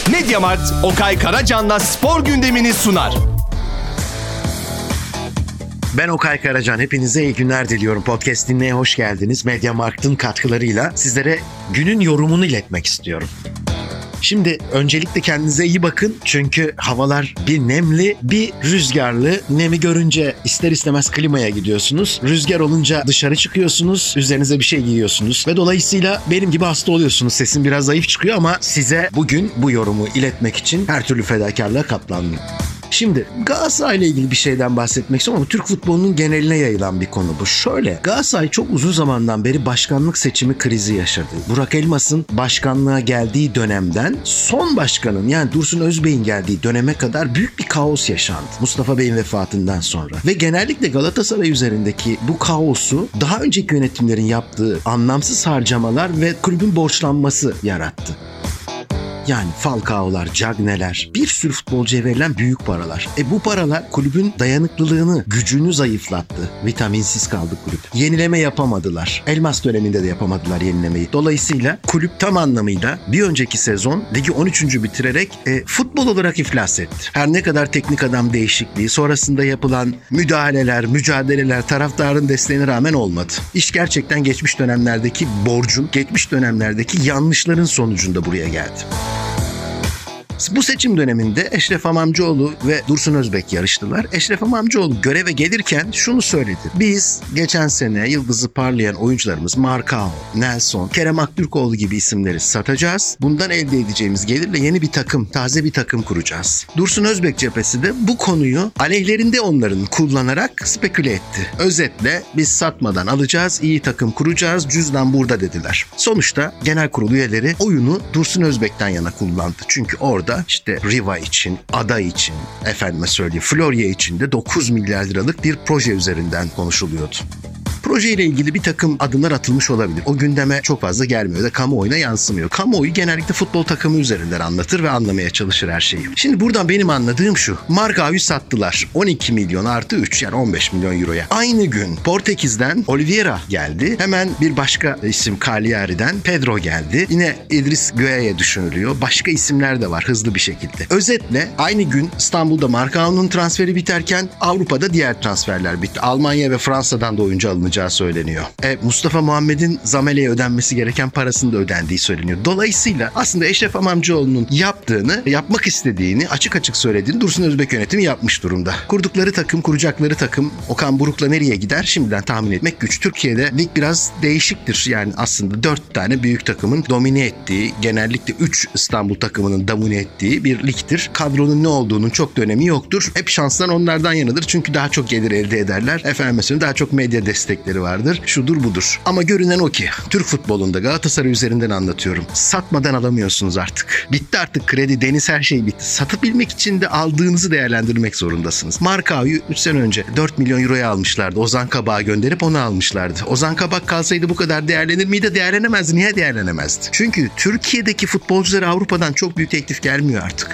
Mediamarkt, Okay Karacan'la spor gündemini sunar. Ben Okay Karacan, hepinize iyi günler diliyorum. Podcast dinlemeye hoş geldiniz. Mediamarkt'ın katkılarıyla sizlere günün yorumunu iletmek istiyorum. Şimdi öncelikle kendinize iyi bakın çünkü havalar bir nemli bir rüzgarlı. Nemi görünce ister istemez klimaya gidiyorsunuz. Rüzgar olunca dışarı çıkıyorsunuz, üzerinize bir şey giyiyorsunuz ve dolayısıyla benim gibi hasta oluyorsunuz. Sesim biraz zayıf çıkıyor ama size bugün bu yorumu iletmek için her türlü fedakarlığa katlandım. Şimdi Galatasaray ile ilgili bir şeyden bahsetmek istiyorum ama Türk futbolunun geneline yayılan bir konu bu. Şöyle, Galatasaray çok uzun zamandan beri başkanlık seçimi krizi yaşadı. Burak Elmas'ın başkanlığa geldiği dönemden son başkanın yani Dursun Özbek'in geldiği döneme kadar büyük bir kaos yaşandı. Mustafa Bey'in vefatından sonra. Ve genellikle Galatasaray üzerindeki bu kaosu daha önceki yönetimlerin yaptığı anlamsız harcamalar ve kulübün borçlanması yarattı. Yani Falcao'lar, Cagne'ler, bir sürü futbolcuya verilen büyük paralar. Bu paralar kulübün dayanıklılığını, gücünü zayıflattı. Vitaminsiz kaldı kulüp. Yenileme yapamadılar. Elmas döneminde de yapamadılar yenilemeyi. Dolayısıyla kulüp tam anlamıyla bir önceki sezon ligi 13. bitirerek futbol olarak iflas etti. Her ne kadar teknik adam değişikliği, sonrasında yapılan müdahaleler, mücadeleler taraftarın desteğine rağmen olmadı. İş gerçekten geçmiş dönemlerdeki borcun, geçmiş dönemlerdeki yanlışların sonucunda buraya geldi. Bu seçim döneminde Eşref Hamamcıoğlu ve Dursun Özbek yarıştılar. Eşref Hamamcıoğlu göreve gelirken şunu söyledi. Biz geçen sene yıldızı parlayan oyuncularımız Marcao, Nelson, Kerem Aktürkoğlu gibi isimleri satacağız. Bundan elde edeceğimiz gelirle yeni bir takım, taze bir takım kuracağız. Dursun Özbek cephesi de bu konuyu aleyhlerinde onların kullanarak speküle etti. Özetle biz satmadan alacağız, iyi takım kuracağız, cüzdan burada dediler. Sonuçta genel kurul üyeleri oyunu Dursun Özbek'ten yana kullandı. Çünkü orada işte Riva için, Ada için, efendime söyleyeyim Florya için de 9 milyar liralık bir proje üzerinden konuşuluyordu. Projeyle ilgili bir takım adımlar atılmış olabilir. O gündeme çok fazla gelmiyor da kamuoyuna yansımıyor. Kamuoyu genellikle futbol takımı üzerinden anlatır ve anlamaya çalışır her şeyi. Şimdi buradan benim anladığım şu. Marcao'yu sattılar. 12 milyon artı 3 yani 15 milyon euroya. Aynı gün Portekiz'den Oliveira geldi. Hemen bir başka isim Cagliari'den Pedro geldi. Yine İdris Gueye düşünülüyor. Başka isimler de var hızlı bir şekilde. Özetle aynı gün İstanbul'da Marcao'nun transferi biterken Avrupa'da diğer transferler bitti. Almanya ve Fransa'dan da oyuncu alınacağı söyleniyor. Mustafa Muhammed'in Zamele'ye ödenmesi gereken parasının da ödendiği söyleniyor. Dolayısıyla aslında Eşref Hamamcıoğlu'nun yapmak istediğini açık açık söylediğini Dursun Özbek yönetimi yapmış durumda. Kurdukları takım, kuracakları takım Okan Buruk'la nereye gider şimdiden tahmin etmek güç. Türkiye'de lig biraz değişiktir. Yani aslında 4 tane büyük takımın domine ettiği, genellikle 3 İstanbul takımının domine ettiği bir ligdir. Kadronun ne olduğunun çok da önemi yoktur. Hep şanslar onlardan yanıdır. Çünkü daha çok gelir elde ederler. Efendim daha çok medya destekleri vardır. Şudur budur. Ama görünen o ki Türk futbolunda Galatasaray üzerinden anlatıyorum. Satmadan alamıyorsunuz artık. Bitti artık kredi, deniz her şey bitti. Satabilmek için de aldığınızı değerlendirmek zorundasınız. Marcao'yu 3 sene önce 4 milyon euroya almışlardı. Ozan Kabak'a gönderip onu almışlardı. Ozan Kabak kalsaydı bu kadar değerlenir miydi? Değerlenemezdi. Niye değerlenemezdi? Çünkü Türkiye'deki futbolculara Avrupa'dan çok büyük teklif gelmiyor artık.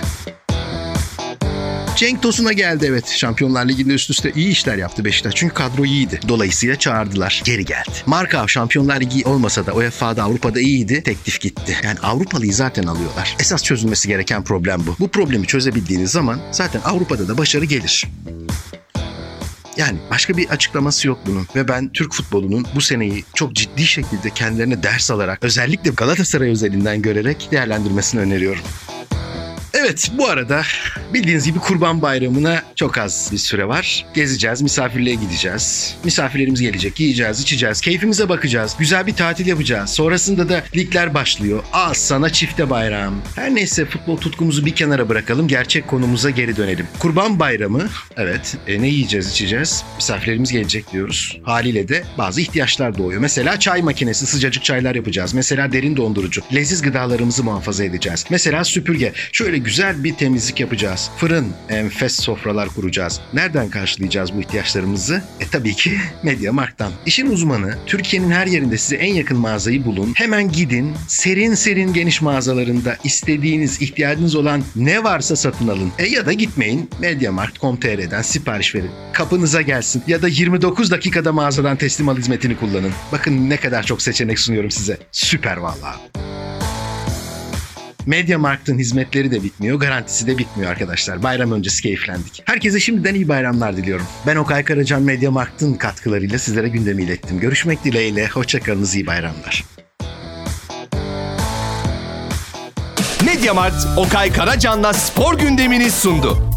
Cenk Tosun'a geldi evet. Şampiyonlar Ligi'nde üst üste iyi işler yaptı Beşiktaş. Çünkü kadro iyiydi. Dolayısıyla çağırdılar. Geri geldi. Marcao Şampiyonlar Ligi olmasa da UEFA'da Avrupa'da iyiydi. Teklif gitti. Yani Avrupalıyı zaten alıyorlar. Esas çözülmesi gereken problem bu. Bu problemi çözebildiğiniz zaman zaten Avrupa'da da başarı gelir. Yani başka bir açıklaması yok bunun ve ben Türk futbolunun bu seneyi çok ciddi şekilde kendilerine ders alarak özellikle Galatasaray özelinden görerek değerlendirmesini öneriyorum. Evet, bu arada bildiğiniz gibi Kurban Bayramı'na çok az bir süre var. Gezeceğiz, misafirliğe gideceğiz. Misafirlerimiz gelecek, yiyeceğiz, içeceğiz, keyfimize bakacağız. Güzel bir tatil yapacağız. Sonrasında da ligler başlıyor. Al sana çifte bayram. Her neyse futbol tutkumuzu bir kenara bırakalım. Gerçek konumuza geri dönelim. Kurban Bayramı, evet ne yiyeceğiz, içeceğiz? Misafirlerimiz gelecek diyoruz. Haliyle de bazı ihtiyaçlar doğuyor. Mesela çay makinesi, sıcacık çaylar yapacağız. Mesela derin dondurucu, leziz gıdalarımızı muhafaza edeceğiz. Mesela süpürge. Şöyle güzel bir temizlik yapacağız. Fırın, enfes sofralar kuracağız. Nereden karşılayacağız bu ihtiyaçlarımızı? Tabii ki Mediamarkt'tan. İşin uzmanı, Türkiye'nin her yerinde size en yakın mağazayı bulun. Hemen gidin, serin serin geniş mağazalarında istediğiniz, ihtiyacınız olan ne varsa satın alın. Ya da gitmeyin, Mediamarkt.com.tr'den sipariş verin. Kapınıza gelsin. Ya da 29 dakikada mağazadan teslim al hizmetini kullanın. Bakın ne kadar çok seçenek sunuyorum size. Süper vallahi. MediaMarkt'ın hizmetleri de bitmiyor, garantisi de bitmiyor arkadaşlar. Bayram öncesi keyiflendik. Herkese şimdiden iyi bayramlar diliyorum. Ben Okay Karacan, MediaMarkt'ın katkılarıyla sizlere gündemi ilettim. Görüşmek dileğiyle, hoşçakalınız, iyi bayramlar. Mediamarkt Okay Karacan'la spor gündemini sundu.